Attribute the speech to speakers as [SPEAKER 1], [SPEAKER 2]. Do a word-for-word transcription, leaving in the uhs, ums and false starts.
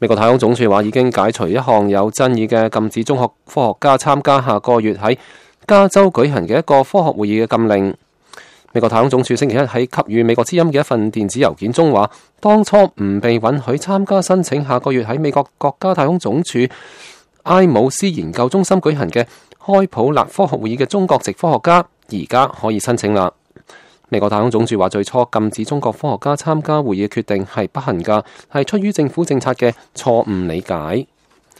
[SPEAKER 1] 美國太空總署話已經解除一項有爭議嘅禁止中學科學家參加下個月喺加州舉行嘅一個科學會議嘅禁令。美國太空總署星期一喺給予美國之音嘅一份電子郵件中話，當初唔被允許參加申請下個月喺美國國家太空總署埃姆斯研究中心舉行嘅開普勒科學會議嘅中國籍科學家，而家可以申請啦。美國太空總署話，最初禁止中國科學家參加會議嘅決定係不幸㗎，係出於政府政策嘅錯誤理解。